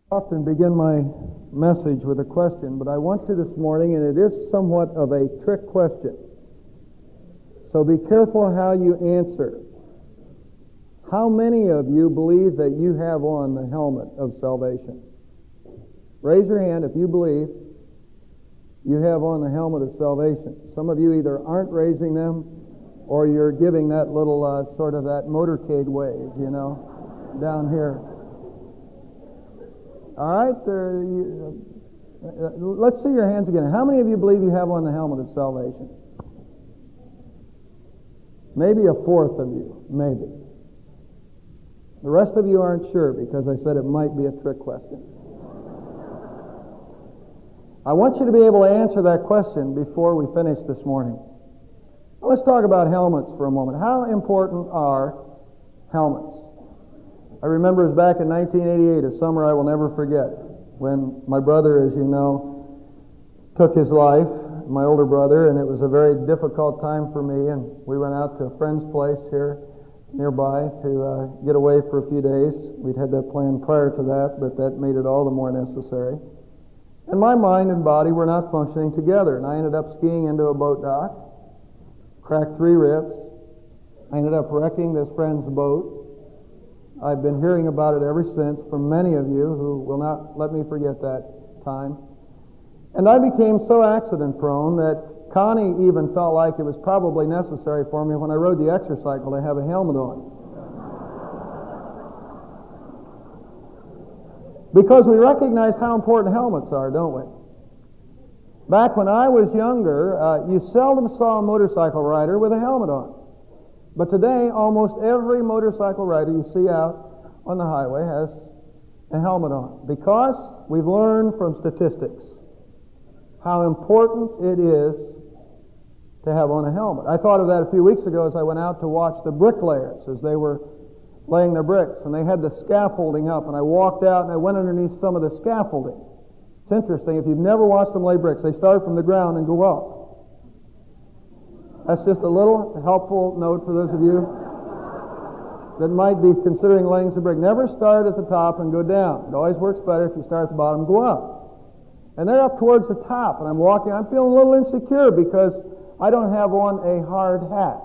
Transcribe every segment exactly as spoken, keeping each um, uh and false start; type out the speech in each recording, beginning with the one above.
I often begin my message with a question, but I want to this morning, and it is somewhat of a trick question. So be careful how you answer. How many of you believe that you have on the helmet of salvation? Raise your hand if you believe you have on the helmet of salvation. Some of you either aren't raising them or you're giving that little uh, sort of that motorcade wave, you know, down here. All right, there, you, uh, let's see your hands again. How many of you believe you have on the helmet of salvation? Maybe a fourth of you, maybe. The rest of you aren't sure because I said it might be a trick question. I want you to be able to answer that question before we finish this morning. Now, let's talk about helmets for a moment. How important are helmets? I remember it was back in nineteen eighty-eight, a summer I will never forget, when my brother, as you know, took his life, my older brother, and it was a very difficult time for me, and we went out to a friend's place here nearby to uh, get away for a few days. We'd had that plan prior to that, but that made it all the more necessary. And my mind and body were not functioning together, and I ended up skiing into a boat dock, cracked three ribs. I ended up wrecking this friend's boat. I've been hearing about it ever since from many of you who will not let me forget that time. And I became so accident prone that Connie even felt like it was probably necessary for me when I rode the exercycle to have a helmet on. Because we recognize how important helmets are, don't we? Back when I was younger, uh, you seldom saw a motorcycle rider with a helmet on. But today, almost every motorcycle rider you see out on the highway has a helmet on. Because we've learned from statistics how important it is to have on a helmet. I thought of that a few weeks ago as I went out to watch the bricklayers as they were laying their bricks, and they had the scaffolding up, and I walked out and I went underneath some of the scaffolding. It's interesting, if you've never watched them lay bricks, they start from the ground and go up. That's just a little helpful note for those of you that might be considering laying some brick. Never start at the top and go down. It always works better if you start at the bottom and go up. And they're up towards the top, and I'm walking. I'm feeling a little insecure because I don't have on a hard hat.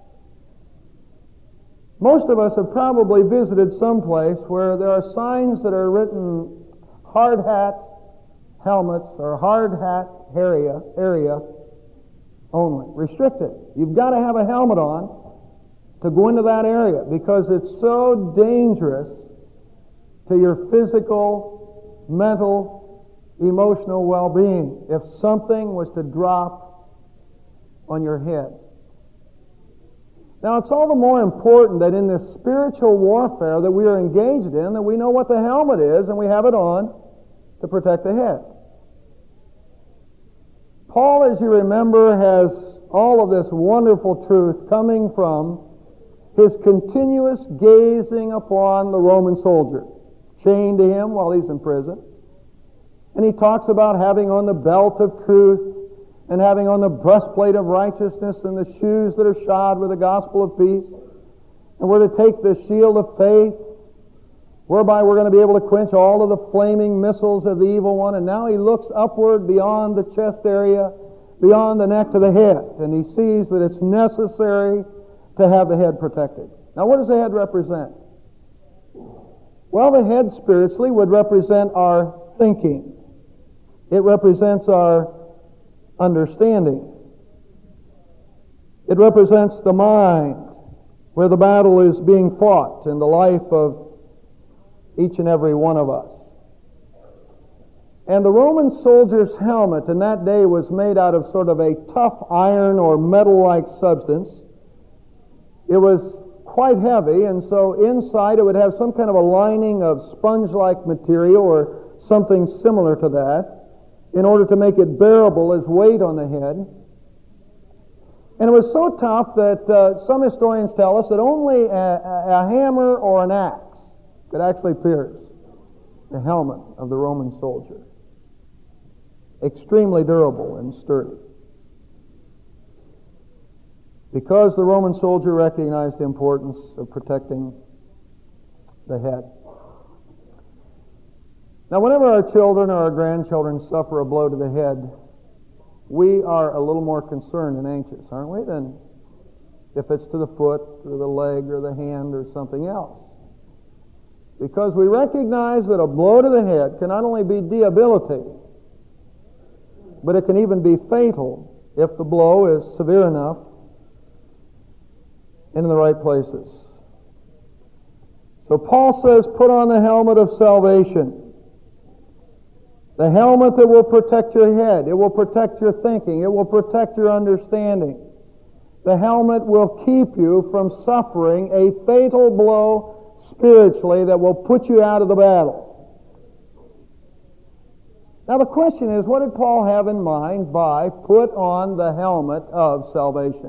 Most of us have probably visited some place where there are signs that are written hard hat helmets or hard hat area, area only, restricted. You've got to have a helmet on to go into that area because it's so dangerous to your physical, mental, emotional well-being if something was to drop on your head. Now, it's all the more important that in this spiritual warfare that we are engaged in, that we know what the helmet is and we have it on to protect the head. Paul, as you remember, has all of this wonderful truth coming from his continuous gazing upon the Roman soldier, chained to him while he's in prison. And he talks about having on the belt of truth and having on the breastplate of righteousness and the shoes that are shod with the gospel of peace. And we're to take the shield of faith, whereby we're going to be able to quench all of the flaming missiles of the evil one. And now he looks upward beyond the chest area, beyond the neck to the head, and he sees that it's necessary to have the head protected. Now, what does the head represent? Well, the head spiritually would represent our thinking. It represents our understanding. It represents the mind, where the battle is being fought in the life of each and every one of us. And the Roman soldier's helmet in that day was made out of sort of a tough iron or metal-like substance. It was quite heavy, and so inside it would have some kind of a lining of sponge-like material or something similar to that in order to make it bearable as weight on the head. And it was so tough that uh, some historians tell us that only a, a hammer or an axe could actually pierce the helmet of the Roman soldier. Extremely durable and sturdy. Because the Roman soldier recognized the importance of protecting the head. Now, whenever our children or our grandchildren suffer a blow to the head, we are a little more concerned and anxious, aren't we, than if it's to the foot or the leg or the hand or something else. Because we recognize that a blow to the head can not only be debilitating, but it can even be fatal if the blow is severe enough and in the right places. So Paul says, put on the helmet of salvation. The helmet that will protect your head. It will protect your thinking. It will protect your understanding. The helmet will keep you from suffering a fatal blow spiritually that will put you out of the battle. Now the question is, what did Paul have in mind by put on the helmet of salvation?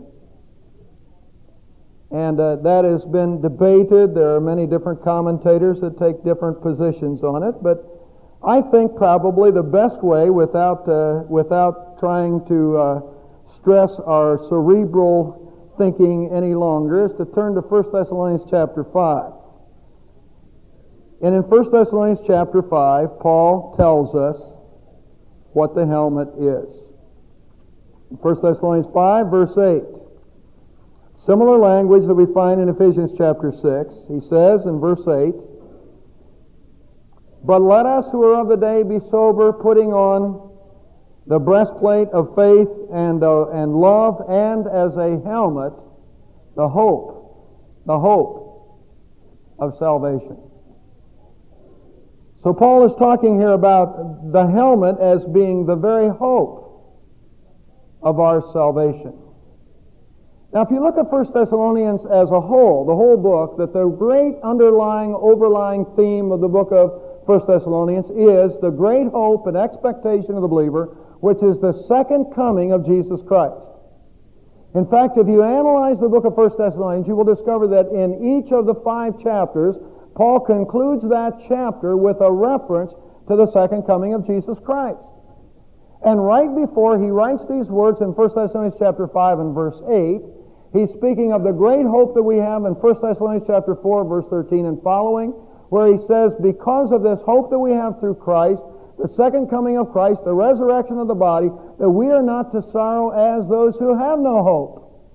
And uh, that has been debated. There are many different commentators that take different positions on it, but I think probably the best way, without uh, without trying to uh, stress our cerebral thinking any longer, is to turn to First Thessalonians chapter five. And in First Thessalonians chapter five, Paul tells us what the helmet is. In First Thessalonians five, verse eight. Similar language that we find in Ephesians chapter six. He says in verse eight, but let us who are of the day be sober, putting on the breastplate of faith and, uh, and love, and as a helmet, the hope, the hope of salvation. So Paul is talking here about the helmet as being the very hope of our salvation. Now, if you look at First Thessalonians as a whole, the whole book, that the great underlying, overlying theme of the book of First Thessalonians is the great hope and expectation of the believer, which is the second coming of Jesus Christ. In fact, if you analyze the book of First Thessalonians, you will discover that in each of the five chapters, Paul concludes that chapter with a reference to the second coming of Jesus Christ. And right before he writes these words in First Thessalonians chapter five and verse eight, he's speaking of the great hope that we have in First Thessalonians chapter four, verse thirteen and following, where he says, because of this hope that we have through Christ, the second coming of Christ, the resurrection of the body, that we are not to sorrow as those who have no hope.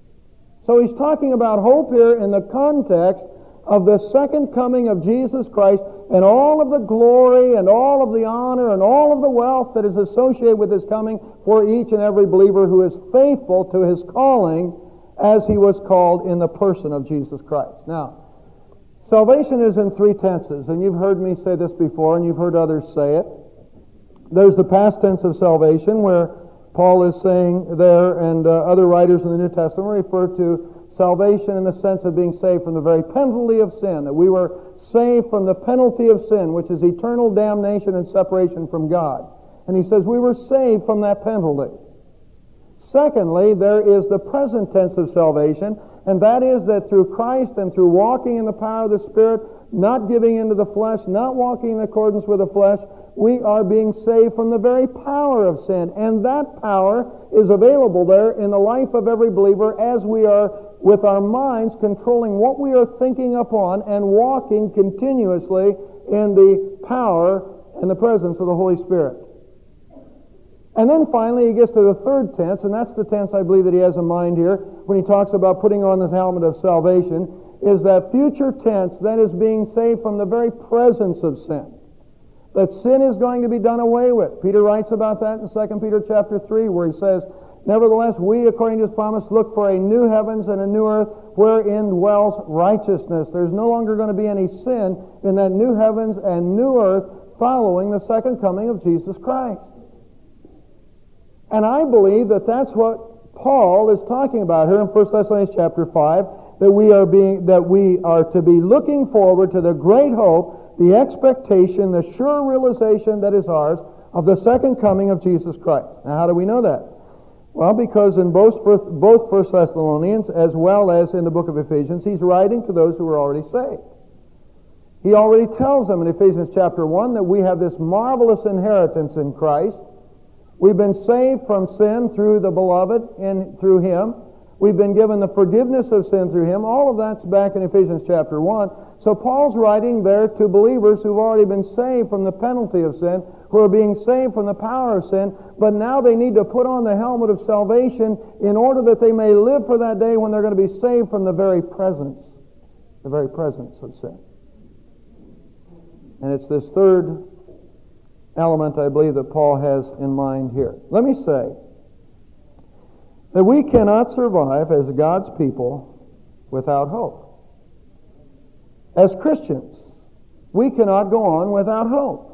So he's talking about hope here in the context of the second coming of Jesus Christ and all of the glory and all of the honor and all of the wealth that is associated with his coming for each and every believer who is faithful to his calling as he was called in the person of Jesus Christ. Now, salvation is in three tenses, and you've heard me say this before, and you've heard others say it. There's the past tense of salvation, where Paul is saying there, and uh, other writers in the New Testament refer to salvation in the sense of being saved from the very penalty of sin, that we were saved from the penalty of sin, which is eternal damnation and separation from God. And he says we were saved from that penalty. Secondly, there is the present tense of salvation, and that is that through Christ and through walking in the power of the Spirit, not giving into the flesh, not walking in accordance with the flesh, we are being saved from the very power of sin. And that power is available there in the life of every believer as we are, with our minds, controlling what we are thinking upon and walking continuously in the power and the presence of the Holy Spirit. And then finally he gets to the third tense, and that's the tense I believe that he has in mind here when he talks about putting on the helmet of salvation, is that future tense that is being saved from the very presence of sin. That sin is going to be done away with. Peter writes about that in Second Peter chapter three, where he says, nevertheless, we, according to his promise, look for a new heavens and a new earth wherein dwells righteousness. There's no longer going to be any sin in that new heavens and new earth following the second coming of Jesus Christ. And I believe that that's what Paul is talking about here in First Thessalonians chapter five, that we are being that we are to be looking forward to the great hope, the expectation, the sure realization that is ours of the second coming of Jesus Christ. Now, how do we know that? Well, because in both both First Thessalonians as well as in the book of Ephesians, he's writing to those who are already saved. He already tells them in Ephesians chapter one that we have this marvelous inheritance in Christ. We've been saved from sin through the beloved and through him. We've been given the forgiveness of sin through Him. All of that's back in Ephesians chapter one. So Paul's writing there to believers who've already been saved from the penalty of sin, who are being saved from the power of sin, but now they need to put on the helmet of salvation in order that they may live for that day when they're going to be saved from the very presence, the very presence of sin. And it's this third element, I believe, that Paul has in mind here. Let me say that we cannot survive as God's people without hope. As Christians, we cannot go on without hope.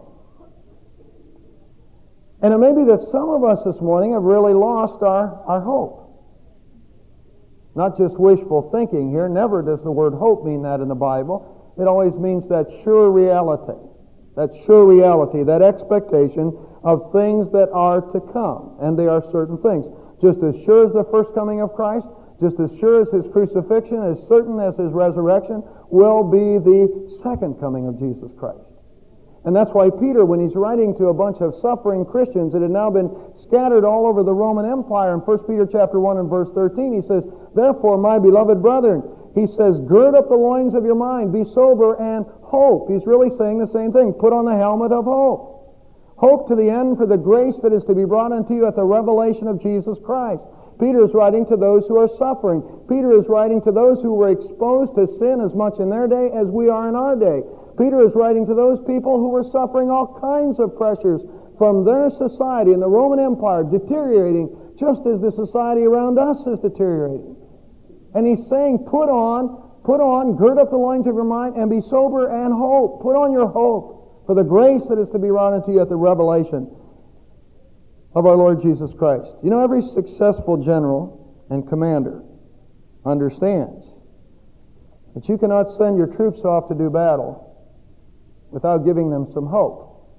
And it may be that some of us this morning have really lost our, our hope. Not just wishful thinking here. Never does the word hope mean that in the Bible. It always means that sure reality. That sure reality, that expectation of things that are to come. And they are certain things. Just as sure as the first coming of Christ, just as sure as His crucifixion, as certain as His resurrection, will be the second coming of Jesus Christ. And that's why Peter, when he's writing to a bunch of suffering Christians that had now been scattered all over the Roman Empire, in First Peter chapter one and verse thirteen, he says, "Therefore, my beloved brethren," he says, "gird up the loins of your mind, be sober, and hope." He's really saying the same thing. Put on the helmet of hope. Hope to the end for the grace that is to be brought unto you at the revelation of Jesus Christ. Peter is writing to those who are suffering. Peter is writing to those who were exposed to sin as much in their day as we are in our day. Peter is writing to those people who were suffering all kinds of pressures from their society in the Roman Empire, deteriorating just as the society around us is deteriorating. And he's saying, put on, put on, gird up the loins of your mind, and be sober and hope. Put on your hope for the grace that is to be wrought unto you at the revelation of our Lord Jesus Christ. You know, every successful general and commander understands that you cannot send your troops off to do battle without giving them some hope.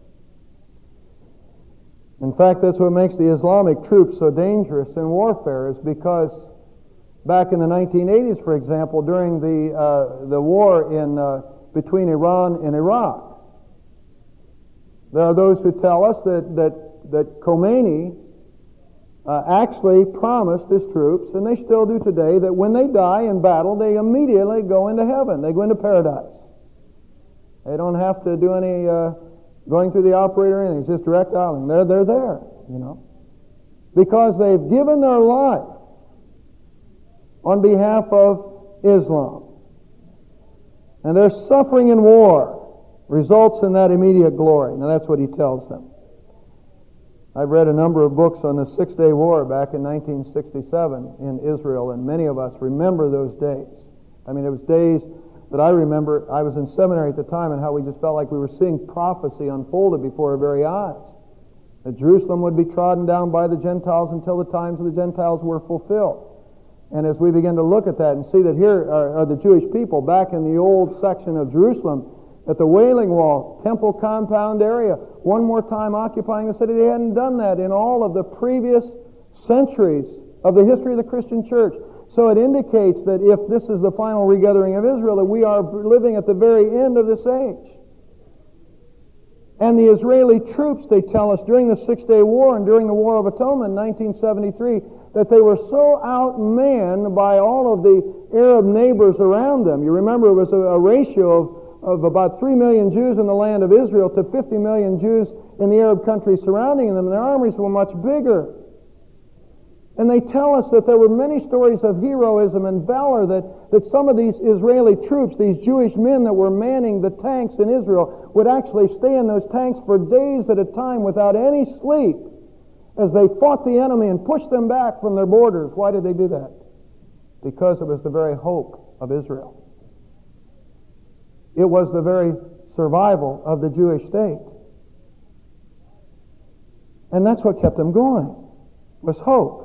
In fact, that's what makes the Islamic troops so dangerous in warfare, is because back in the nineteen eighties, for example, during the uh, the war in uh, between Iran and Iraq, there are those who tell us that that that Khomeini uh, actually promised his troops, and they still do today, that when they die in battle, they immediately go into heaven. They go into paradise. They don't have to do any uh, going through the operator or anything. It's just direct dialing. They're, they're there, you know. Because they've given their life on behalf of Islam. And their suffering in war results in that immediate glory. Now that's what he tells them. I've read a number of books on the Six-Day War back in nineteen sixty-seven in Israel, and many of us remember those days. I mean, it was days that I remember. I was in seminary at the time, and how we just felt like we were seeing prophecy unfolded before our very eyes. That Jerusalem would be trodden down by the Gentiles until the times of the Gentiles were fulfilled. And as we begin to look at that and see that here are, are the Jewish people back in the old section of Jerusalem, at the Wailing Wall, Temple Compound area, one more time occupying the city. They hadn't done that in all of the previous centuries of the history of the Christian church. So it indicates that if this is the final regathering of Israel, that we are living at the very end of this age. And the Israeli troops, they tell us, during the Six-Day War and during the War of Atonement in nineteen seventy-three, that they were so outmanned by all of the Arab neighbors around them. You remember it was a, a ratio of of about three million Jews in the land of Israel to fifty million Jews in the Arab countries surrounding them. And their armies were much bigger. And they tell us that there were many stories of heroism and valor, that, that some of these Israeli troops, these Jewish men that were manning the tanks in Israel, would actually stay in those tanks for days at a time without any sleep as they fought the enemy and pushed them back from their borders. Why did they do that? Because it was the very hope of Israel. It was the very survival of the Jewish state. And that's what kept them going, was hope.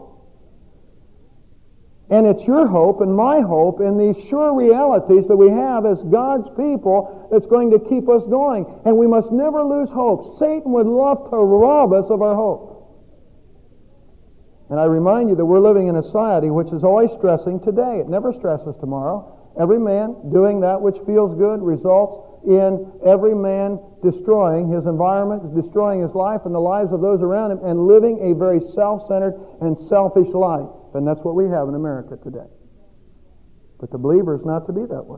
And it's your hope and my hope in these sure realities that we have as God's people that's going to keep us going. And we must never lose hope. Satan would love to rob us of our hope. And I remind you that we're living in a society which is always stressing today. It never stresses tomorrow. Every man doing that which feels good results in every man destroying his environment, destroying his life and the lives of those around him, and living a very self-centered and selfish life. And that's what we have in America today. But the believer is not to be that way.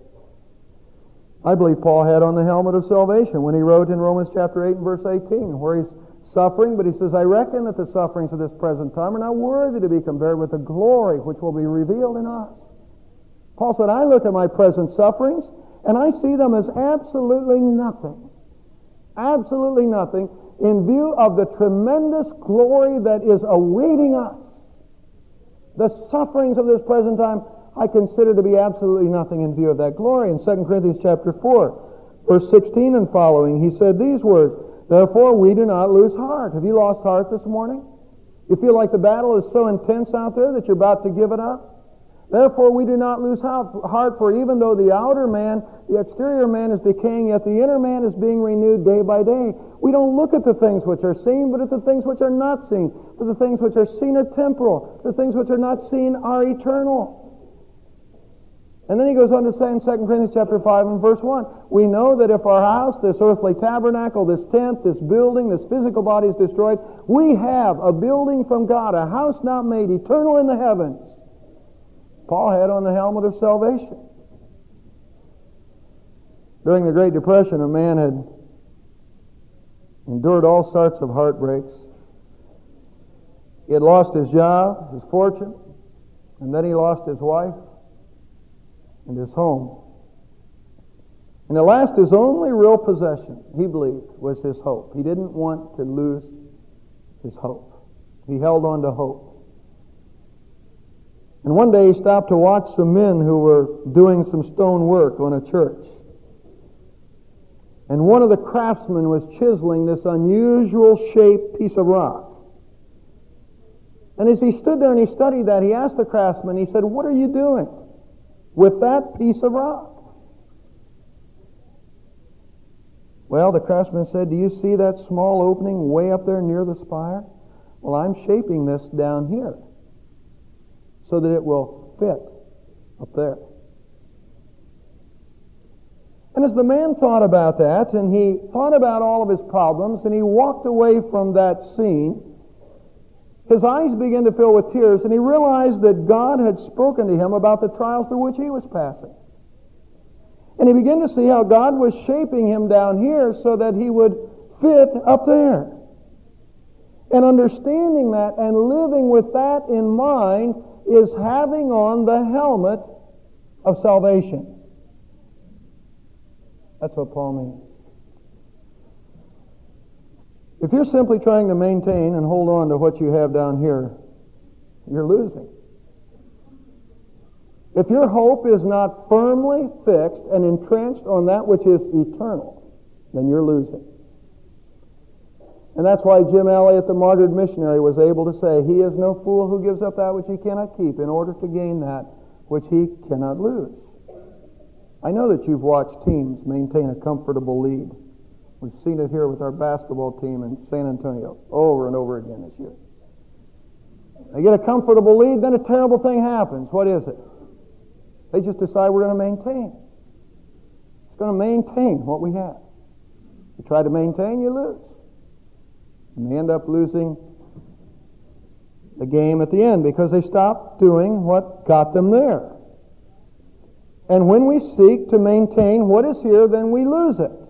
I believe Paul had on the helmet of salvation when he wrote in Romans chapter eight and verse eighteen, where he's suffering, but he says, I reckon that the sufferings of this present time are not worthy to be compared with the glory which will be revealed in us. Paul said, I look at my present sufferings, and I see them as absolutely nothing. Absolutely nothing in view of the tremendous glory that is awaiting us. The sufferings of this present time I consider to be absolutely nothing in view of that glory. In Second Corinthians chapter four, verse sixteen and following, he said these words, therefore we do not lose heart. Have you lost heart this morning? You feel like the battle is so intense out there that you're about to give it up? Therefore we do not lose heart, for even though the outer man, the exterior man is decaying, yet the inner man is being renewed day by day. We don't look at the things which are seen, but at the things which are not seen. For the things which are seen are temporal. The things which are not seen are eternal. And then he goes on to say in Second Corinthians chapter five and verse one, we know that if our house, this earthly tabernacle, this tent, this building, this physical body is destroyed, we have a building from God, a house not made, eternal in the heavens. Paul had on the helmet of salvation. During the Great Depression, a man had endured all sorts of heartbreaks. He had lost his job, his fortune, and then he lost his wife and his home. And at last his only real possession, he believed, was his hope. He didn't want to lose his hope. He held on to hope. And one day he stopped to watch some men who were doing some stone work on a church. And one of the craftsmen was chiseling this unusual shaped piece of rock. And as he stood there and he studied that, he asked the craftsman, he said, what are you doing with that piece of rock? Well, the craftsman said, do you see that small opening way up there near the spire? Well, I'm shaping this down here so that it will fit up there. And as the man thought about that, and he thought about all of his problems, and he walked away from that scene, his eyes began to fill with tears, and he realized that God had spoken to him about the trials through which he was passing. And he began to see how God was shaping him down here so that he would fit up there. And understanding that and living with that in mind is having on the helmet of salvation. That's what Paul means. If you're simply trying to maintain and hold on to what you have down here, you're losing. If your hope is not firmly fixed and entrenched on that which is eternal, then you're losing. And that's why Jim Elliot, the martyred missionary, was able to say, he is no fool who gives up that which he cannot keep in order to gain that which he cannot lose. I know that you've watched teams maintain a comfortable lead. We've seen it here with our basketball team in San Antonio over and over again this year. They get a comfortable lead, then a terrible thing happens. What is it? They just decide we're going to maintain. It's going to maintain what we have. You try to maintain, you lose. And they end up losing the game at the end because they stopped doing what got them there. And when we seek to maintain what is here, then we lose it.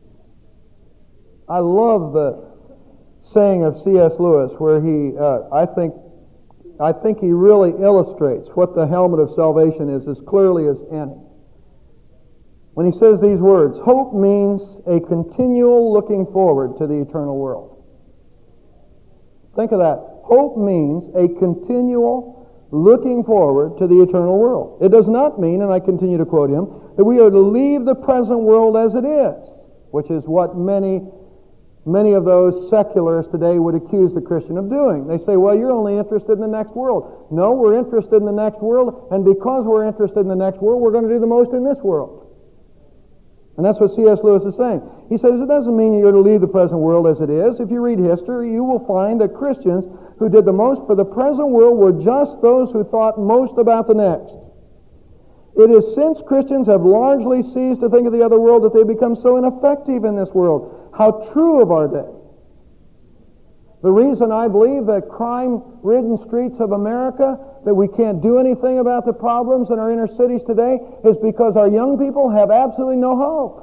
I love the saying of C S Lewis where he, uh, I think, I think he really illustrates what the helmet of salvation is as clearly as any. When he says these words, hope means a continual looking forward to the eternal world. Think of that. Hope means a continual looking forward to the eternal world. It does not mean, and I continue to quote him, that we are to leave the present world as it is, which is what many Many of those secularists today would accuse the Christian of doing. They say, well, you're only interested in the next world. No, we're interested in the next world, and because we're interested in the next world, we're going to do the most in this world. And that's what C S Lewis is saying. He says it doesn't mean you're to leave the present world as it is. If you read history, you will find that Christians who did the most for the present world were just those who thought most about the next. It is since Christians have largely ceased to think of the other world that they become so ineffective in this world. How true of our day. The reason I believe that crime-ridden streets of America, that we can't do anything about the problems in our inner cities today, is because our young people have absolutely no hope.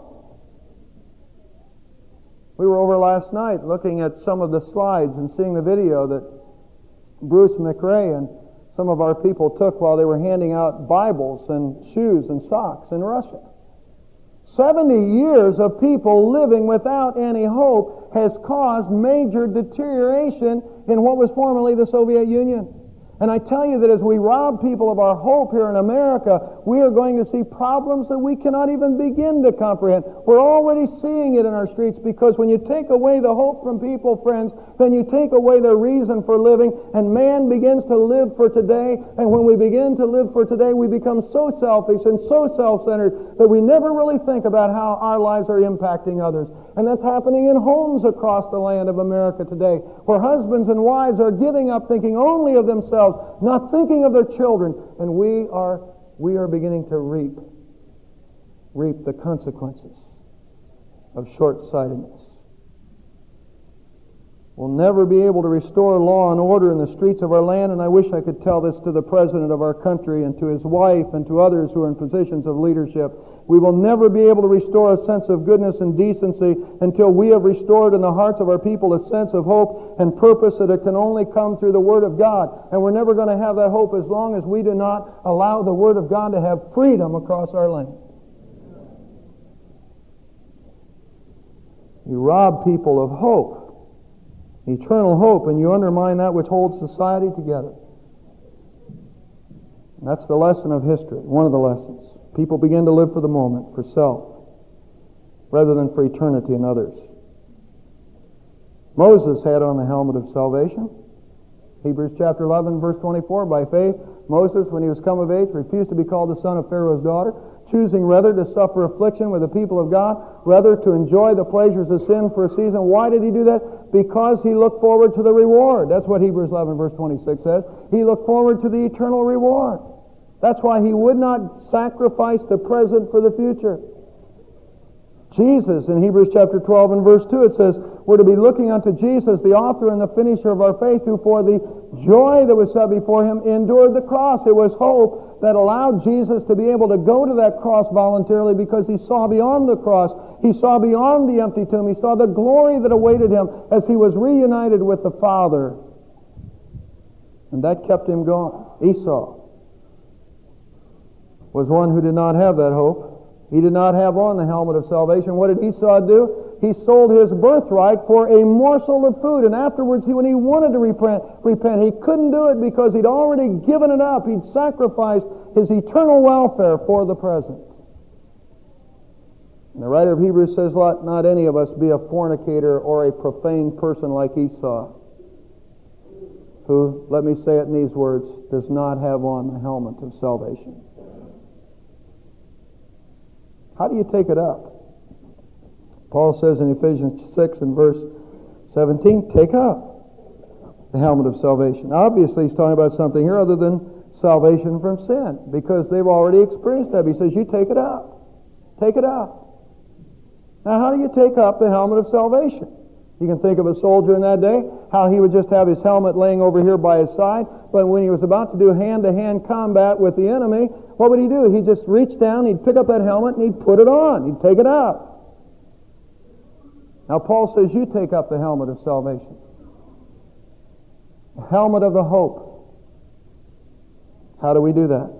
We were over last night looking at some of the slides and seeing the video that Bruce McRae and some of our people took while they were handing out Bibles and shoes and socks in Russia. Seventy years of people living without any hope has caused major deterioration in what was formerly the Soviet Union. And I tell you that as we rob people of our hope here in America, we are going to see problems that we cannot even begin to comprehend. We're already seeing it in our streets, because when you take away the hope from people, friends, then you take away their reason for living, and man begins to live for today. And when we begin to live for today, we become so selfish and so self-centered that we never really think about how our lives are impacting others. And that's happening in homes across the land of America today, where husbands and wives are giving up, thinking only of themselves, not thinking of their children, and we are we are beginning to reap reap the consequences of short-sightedness. We'll never be able to restore law and order in the streets of our land, and I wish I could tell this to the President of our country and to his wife and to others who are in positions of leadership. We will never be able to restore a sense of goodness and decency until we have restored in the hearts of our people a sense of hope and purpose that it can only come through the Word of God. And we're never going to have that hope as long as we do not allow the Word of God to have freedom across our land. You rob people of hope, eternal hope, and you undermine that which holds society together. And that's the lesson of history, one of the lessons. People begin to live for the moment, for self, rather than for eternity and others. Moses had on the helmet of salvation. Hebrews chapter eleven, verse twenty-four, by faith, Moses, when he was come of age, refused to be called the son of Pharaoh's daughter, choosing rather to suffer affliction with the people of God, rather to enjoy the pleasures of sin for a season. Why did he do that? Because he looked forward to the reward. That's what Hebrews eleven, verse twenty-six says. He looked forward to the eternal reward. That's why he would not sacrifice the present for the future. Jesus, in Hebrews chapter twelve and verse two, it says, we're to be looking unto Jesus, the author and the finisher of our faith, who for the joy that was set before him endured the cross. It was hope that allowed Jesus to be able to go to that cross voluntarily, because he saw beyond the cross. He saw beyond the empty tomb. He saw the glory that awaited him as he was reunited with the Father. And that kept him going. Esau was one who did not have that hope. He did not have on the helmet of salvation. What did Esau do? He sold his birthright for a morsel of food. And afterwards, he, when he wanted to repent, repent, he couldn't do it because he'd already given it up. He'd sacrificed his eternal welfare for the present. And the writer of Hebrews says, let not any of us be a fornicator or a profane person like Esau, who, let me say it in these words, does not have on the helmet of salvation. How do you take it up? Paul says in Ephesians six and verse seventeen, take up the helmet of salvation. Obviously, he's talking about something here other than salvation from sin, because they've already experienced that. He says, you take it up. Take it up. Now, how do you take up the helmet of salvation? You can think of a soldier in that day, how he would just have his helmet laying over here by his side, but when he was about to do hand-to-hand combat with the enemy, what would he do? He'd just reach down, he'd pick up that helmet, and he'd put it on. He'd take it up. Now, Paul says, you take up the helmet of salvation. The helmet of the hope. How do we do that?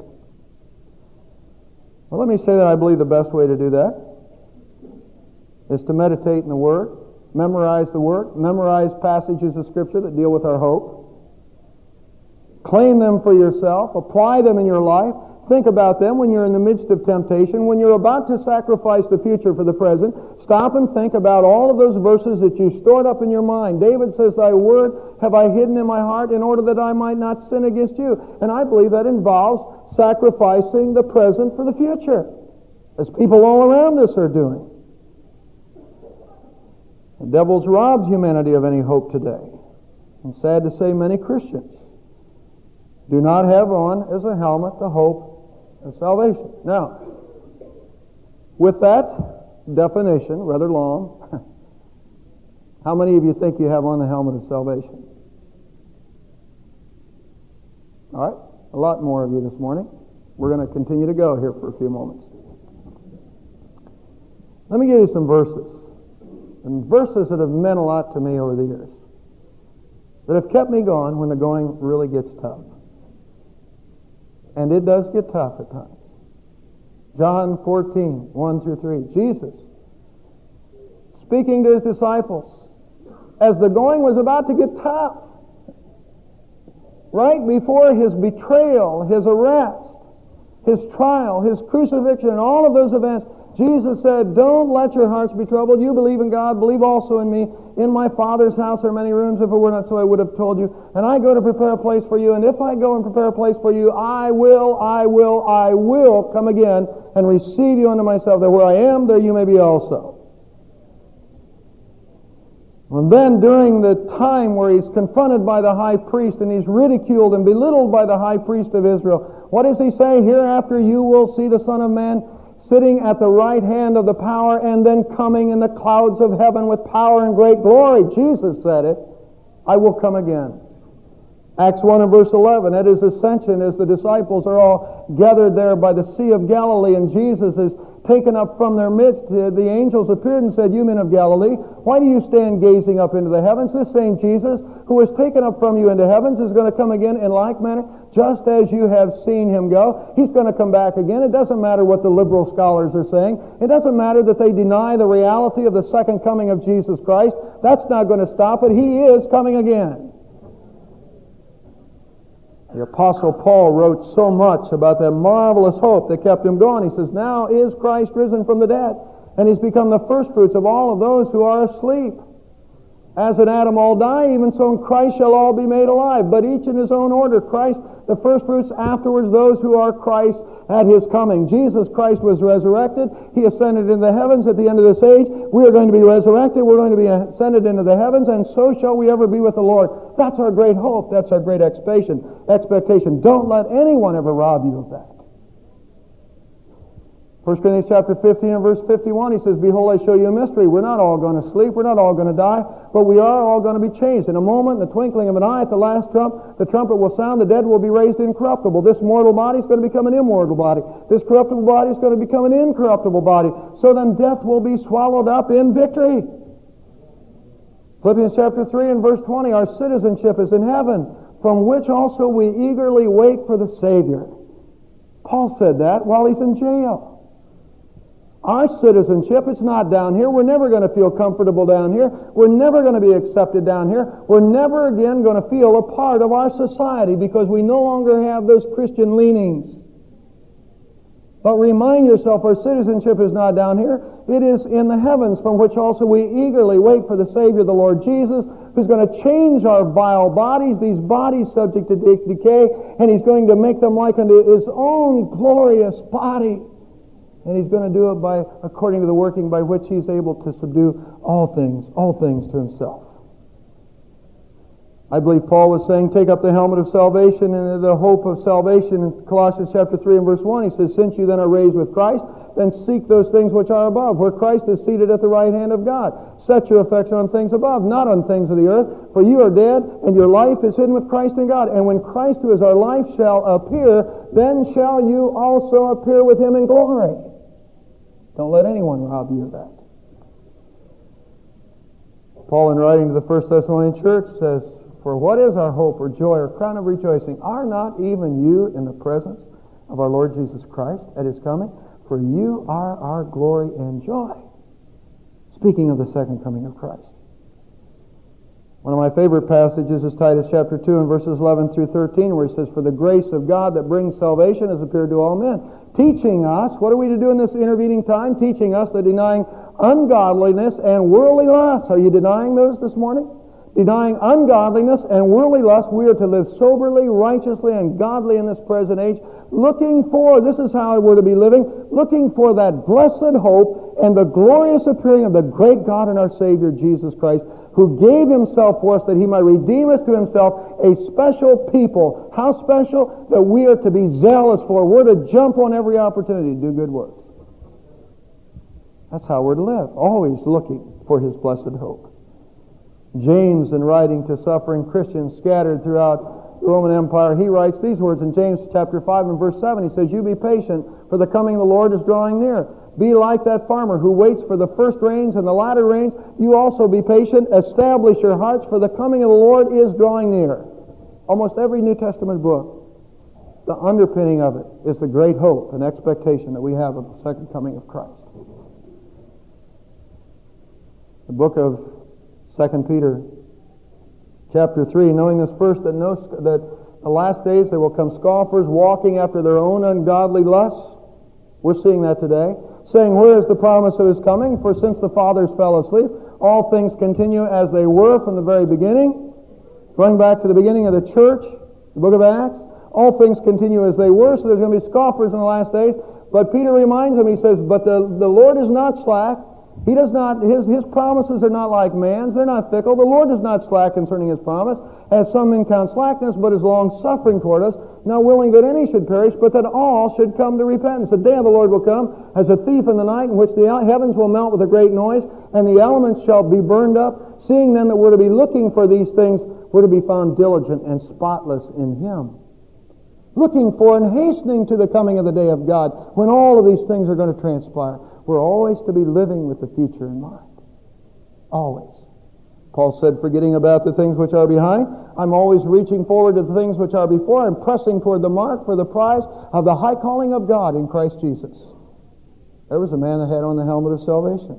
Well, let me say that I believe the best way to do that is to meditate in the Word, memorize the Word, memorize passages of Scripture that deal with our hope. Claim them for yourself. Apply them in your life. Think about them when you're in the midst of temptation. When you're about to sacrifice the future for the present, stop and think about all of those verses that you stored up in your mind. David says, thy word have I hidden in my heart in order that I might not sin against you. And I believe that involves sacrificing the present for the future, as people all around us are doing. The devil's robbed humanity of any hope today. And sad to say, many Christians do not have on as a helmet the hope of salvation. Now, with that definition, rather long, How many of you think you have on the helmet of salvation? All right, a lot more of you this morning. We're going to continue to go here for a few moments. Let me give you some verses, and verses that have meant a lot to me over the years, that have kept me going when the going really gets tough. And it does get tough at times. John fourteen, one through three. Jesus, speaking to his disciples, as the going was about to get tough, right before his betrayal, his arrest, his trial, his crucifixion, and all of those events, Jesus said, don't let your hearts be troubled. You believe in God, believe also in me. In my Father's house are many rooms. If it were not so, I would have told you. And I go to prepare a place for you. And if I go and prepare a place for you, I will, I will, I will come again and receive you unto myself, that where I am, there you may be also. And then during the time where he's confronted by the high priest and he's ridiculed and belittled by the high priest of Israel, what does he say? Hereafter you will see the Son of Man sitting at the right hand of the power, and then coming in the clouds of heaven with power and great glory. Jesus said it. I will come again. Acts one and verse eleven, at his ascension, as the disciples are all gathered there by the Sea of Galilee, and Jesus is taken up from their midst, the angels appeared and said, you men of Galilee, why do you stand gazing up into the heavens? This same Jesus, who was taken up from you into heavens, is going to come again in like manner, just as you have seen him go. He's going to come back again. It doesn't matter what the liberal scholars are saying. It doesn't matter that they deny the reality of the second coming of Jesus Christ. That's not going to stop it. He is coming again. The Apostle Paul wrote so much about that marvelous hope that kept him going. He says, now is Christ risen from the dead, and he's become the firstfruits of all of those who are asleep. As in Adam all die, even so in Christ shall all be made alive, but each in his own order. Christ the firstfruits, afterwards those who are Christ at his coming. Jesus Christ was resurrected. He ascended into the heavens at the end of this age. We are going to be resurrected. We're going to be ascended into the heavens, and so shall we ever be with the Lord. That's our great hope. That's our great expectation. Expectation. Don't let anyone ever rob you of that. First Corinthians chapter fifteen and verse fifty-one, he says, behold, I show you a mystery. We're not all going to sleep. We're not all going to die, but we are all going to be changed. In a moment, in the twinkling of an eye, at the last trump, the trumpet will sound. The dead will be raised incorruptible. This mortal body is going to become an immortal body. This corruptible body is going to become an incorruptible body. So then death will be swallowed up in victory. Philippians chapter three and verse twenty, our citizenship is in heaven, from which also we eagerly wait for the Savior. Paul said that while he's in jail. Our citizenship, it's not down here. We're never going to feel comfortable down here. We're never going to be accepted down here. We're never again going to feel a part of our society because we no longer have those Christian leanings. But remind yourself, our citizenship is not down here. It is in the heavens, from which also we eagerly wait for the Savior, the Lord Jesus, who's going to change our vile bodies, these bodies subject to de- decay, and he's going to make them like unto his own glorious body. And he's going to do it by according to the working by which he's able to subdue all things, all things to himself. I believe Paul was saying, take up the helmet of salvation and the hope of salvation in Colossians chapter three and verse one. He says, since you then are raised with Christ, then seek those things which are above, where Christ is seated at the right hand of God. Set your affection on things above, not on things of the earth, for you are dead, and your life is hidden with Christ in God. And when Christ, who is our life, shall appear, then shall you also appear with him in glory. Don't let anyone rob you of that. Paul, in writing to the First Thessalonian church, says, for what is our hope or joy or crown of rejoicing? Are not even you in the presence of our Lord Jesus Christ at his coming? For you are our glory and joy. Speaking of the second coming of Christ. One of my favorite passages is Titus chapter two and verses eleven through thirteen, where he says, for the grace of God that brings salvation has appeared to all men, teaching us, what are we to do in this intervening time? Teaching us that denying ungodliness and worldly lust. Are you denying those this morning? Denying ungodliness and worldly lust, we are to live soberly, righteously, and godly in this present age, looking for, this is how we're to be living, looking for that blessed hope and the glorious appearing of the great God and our Savior, Jesus Christ, who gave himself for us that he might redeem us to himself, a special people. How special? That we are to be zealous for. We're to jump on every opportunity to do good works. That's how we're to live, always looking for his blessed hope. James, in writing to suffering Christians scattered throughout the Roman Empire, he writes these words in James chapter five and verse seven. He says, "You be patient, for the coming of the Lord is drawing near. Be like that farmer who waits for the first rains and the latter rains. You also be patient. Establish your hearts, for the coming of the Lord is drawing near." Almost every New Testament book, the underpinning of it is the great hope and expectation that we have of the second coming of Christ. The book of Second Peter, chapter three, knowing this first, that no that the last days there will come scoffers walking after their own ungodly lusts. We're seeing that today. Saying, "Where is the promise of His coming? For since the fathers fell asleep, all things continue as they were from the very beginning." Going back to the beginning of the church, the book of Acts, all things continue as they were, so there's going to be scoffers in the last days. But Peter reminds them, he says, "But the, the Lord is not slack." He does not, his, his promises are not like man's. They're not fickle. The Lord is not slack concerning His promise, as some men count slackness, but is long-suffering toward us, not willing that any should perish, but that all should come to repentance. The day of the Lord will come as a thief in the night, in which the heavens will melt with a great noise, and the elements shall be burned up. Seeing then that we're to be looking for these things, we're to be found diligent and spotless in Him. Looking for and hastening to the coming of the day of God, when all of these things are going to transpire. We're always to be living with the future in mind. Always. Paul said, "Forgetting about the things which are behind, I'm always reaching forward to the things which are before. I'm pressing toward the mark for the prize of the high calling of God in Christ Jesus." There was a man that had on the helmet of salvation.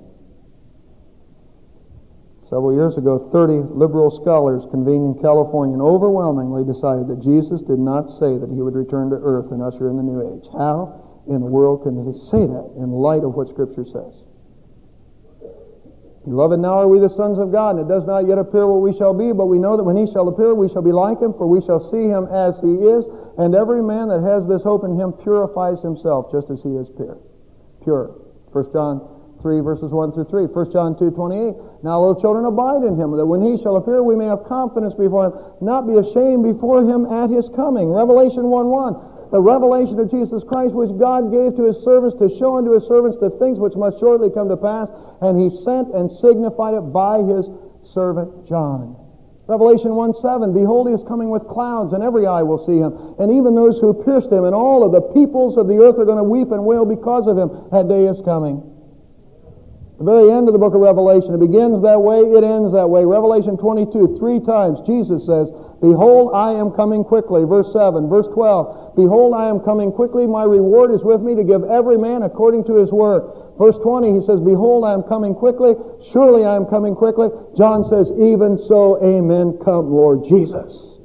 Several years ago, thirty liberal scholars convened in California and overwhelmingly decided that Jesus did not say that He would return to earth and usher in the new age. How in the world can they say that in light of what Scripture says? "Beloved, now are we the sons of God, and it does not yet appear what we shall be, but we know that when He shall appear, we shall be like Him, for we shall see Him as He is. And every man that has this hope in Him purifies himself, just as He is pure." Pure. First John three, verses one through three. First John two, twenty-eight. "Now, little children, abide in Him, that when He shall appear, we may have confidence before Him, not be ashamed before Him at His coming." Revelation one one. The revelation of Jesus Christ, which God gave to His servants to show unto His servants the things which must shortly come to pass, and He sent and signified it by His servant John. Revelation one seven. "Behold, He is coming with clouds, and every eye will see Him, and even those who pierced Him, and all of the peoples of the earth are going to weep and wail because of Him. That day is coming." The very end of the book of Revelation, it begins that way, it ends that way. Revelation twenty-two, three times, Jesus says, "Behold, I am coming quickly." Verse seven. Verse twelve, "Behold, I am coming quickly. My reward is with me to give every man according to his work." Verse twenty, he says, "Behold, I am coming quickly. Surely I am coming quickly." John says, "Even so, amen. Come, Lord Jesus."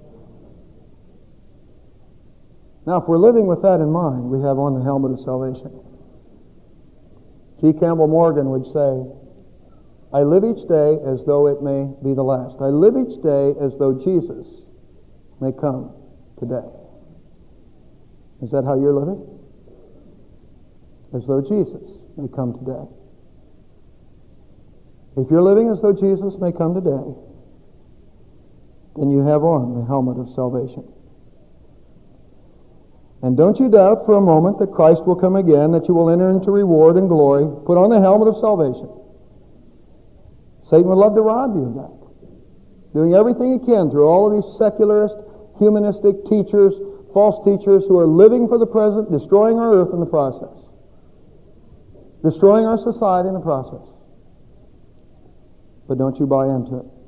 Now, if we're living with that in mind, we have on the helmet of salvation. G. Campbell Morgan would say, "I live each day as though it may be the last. I live each day as though Jesus may come today." Is that how you're living? As though Jesus may come today. If you're living as though Jesus may come today, then you have on the helmet of salvation. And don't you doubt for a moment that Christ will come again, that you will enter into reward and glory. Put on the helmet of salvation. Satan would love to rob you of that. Doing everything he can through all of these secularist, humanistic teachers, false teachers who are living for the present, destroying our earth in the process. Destroying our society in the process. But don't you buy into it.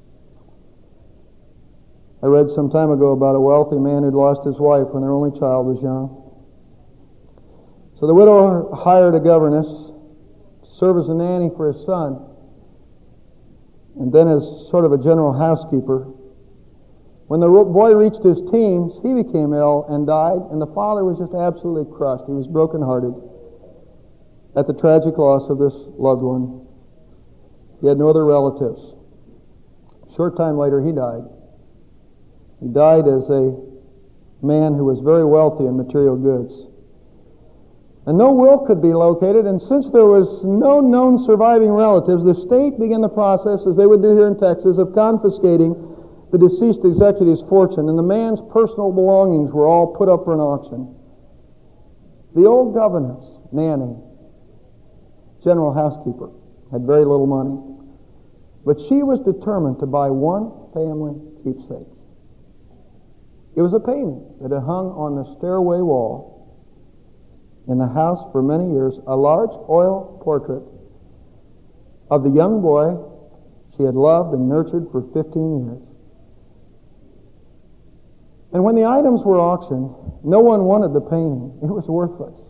I read some time ago about a wealthy man who'd lost his wife when their only child was young. So the widow hired a governess to serve as a nanny for his son, and then as sort of a general housekeeper. When the boy reached his teens, he became ill and died, and the father was just absolutely crushed. He was brokenhearted at the tragic loss of this loved one. He had no other relatives. A short time later, he died. He died as a man who was very wealthy in material goods. And no will could be located, and since there was no known surviving relatives, the state began the process, as they would do here in Texas, of confiscating the deceased executive's fortune, and the man's personal belongings were all put up for an auction. The old governess, nanny, general housekeeper, had very little money. But she was determined to buy one family keepsake. It was a painting that had hung on the stairway wall in the house for many years, a large oil portrait of the young boy she had loved and nurtured for fifteen years. And when the items were auctioned, no one wanted the painting. It was worthless.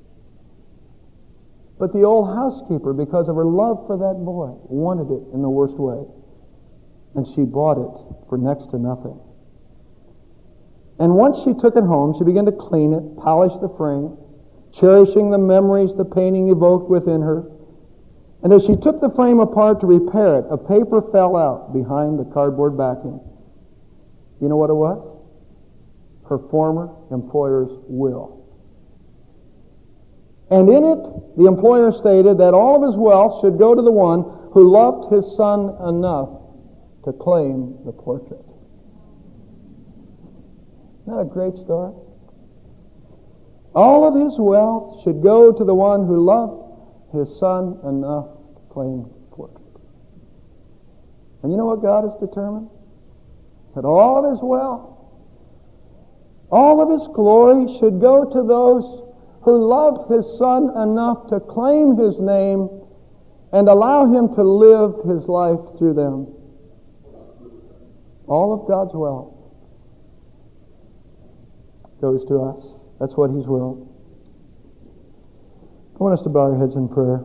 But the old housekeeper, because of her love for that boy, wanted it in the worst way. And she bought it for next to nothing. And once she took it home, she began to clean it, polish the frame, cherishing the memories the painting evoked within her. And as she took the frame apart to repair it, a paper fell out behind the cardboard backing. You know what it was? Her former employer's will. And in it, the employer stated that all of his wealth should go to the one who loved his son enough to claim the portrait. Isn't that a great story? All of his wealth should go to the one who loved his son enough to claim the portrait. And you know what God has determined? That all of his wealth, all of his glory should go to those who loved his son enough to claim his name and allow him to live his life through them. All of God's wealth goes to us. That's what he's willed. I want us to bow our heads in prayer.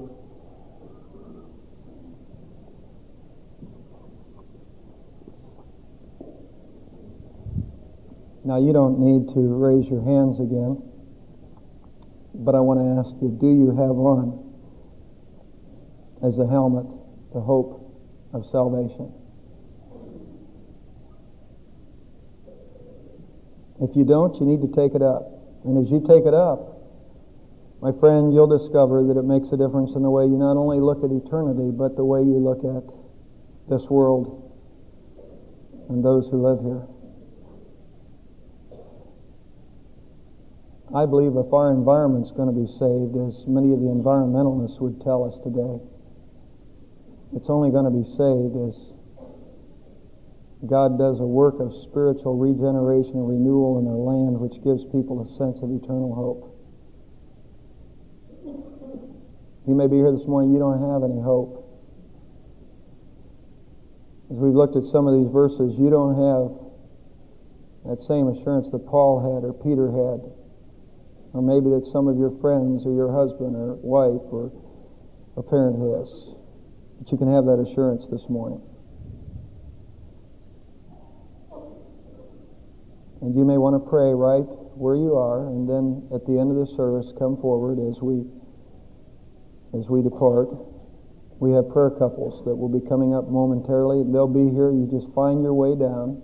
Now, you don't need to raise your hands again, but I want to ask you, do you have on as a helmet the hope of salvation? If you don't, you need to take it up. And as you take it up, my friend, you'll discover that it makes a difference in the way you not only look at eternity, but the way you look at this world and those who live here. I believe if our environment's going to be saved, as many of the environmentalists would tell us today, it's only going to be saved as God does a work of spiritual regeneration and renewal in our land, which gives people a sense of eternal hope. You may be here this morning, you don't have any hope. As we've looked at some of these verses, you don't have that same assurance that Paul had or Peter had, or maybe that some of your friends or your husband or wife or a parent has. But you can have that assurance this morning. And you may want to pray right where you are, and then at the end of the service, come forward as we as we depart. We have prayer couples that will be coming up momentarily. They'll be here. You just find your way down,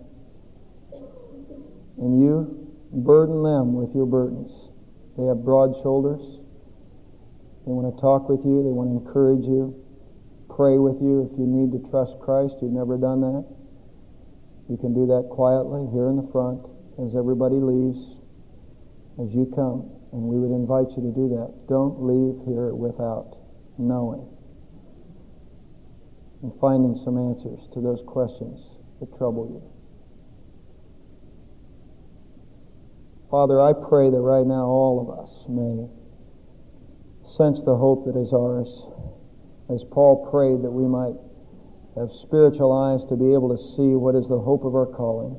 and you burden them with your burdens. They have broad shoulders. They want to talk with you. They want to encourage you, pray with you. If you need to trust Christ, you've never done that, you can do that quietly here in the front as everybody leaves, as you come, and we would invite you to do that. Don't leave here without knowing and finding some answers to those questions that trouble you. Father, I pray that right now all of us may sense the hope that is ours, as Paul prayed that we might have spiritual eyes to be able to see what is the hope of our calling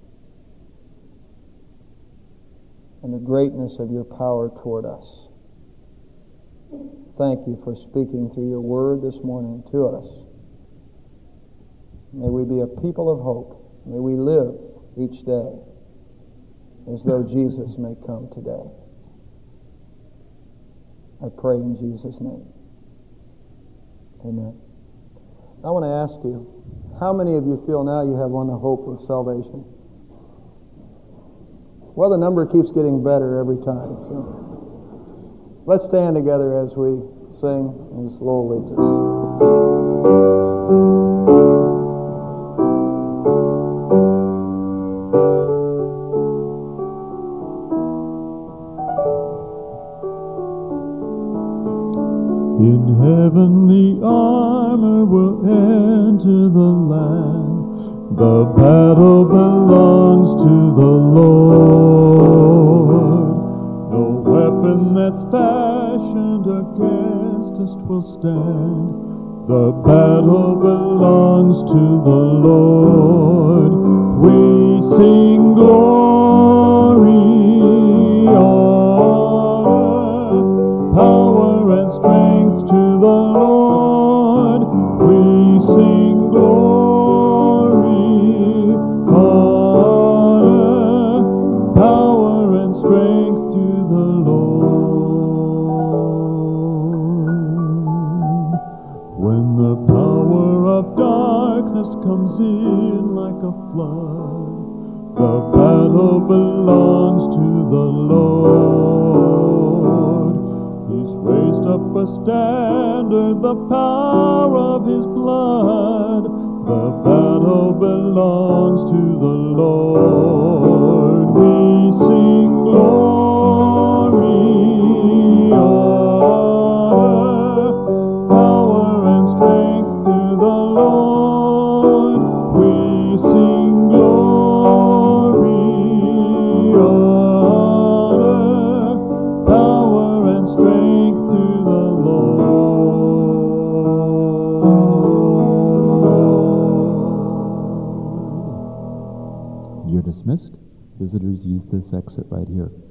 and the greatness of your power toward us. Thank you for speaking through your word this morning to us. May we be a people of hope. May we live each day as though Jesus may come today. I pray in Jesus' name. Amen. I want to ask you, how many of you feel now you have won the hope of salvation? Well, the number keeps getting better every time. So let's stand together as we sing as Lowell leads us. In heaven the armor will enter land. The battle belongs to the Lord. No weapon that's fashioned against us will stand. The battle belongs to the Lord. We sing glory, honor, power and strength to the Lord. We sing glory, honor, power and strength to the Lord. When the power of darkness comes in like a flood, the battle belongs to the Lord. He's raised up a standard, the power of his blood. The battle belongs to the Lord. We sing glory, honor, power and strength to the Lord. We sing glory, honor, power and strength to the Lord. You're dismissed. Visitors use this exit right here.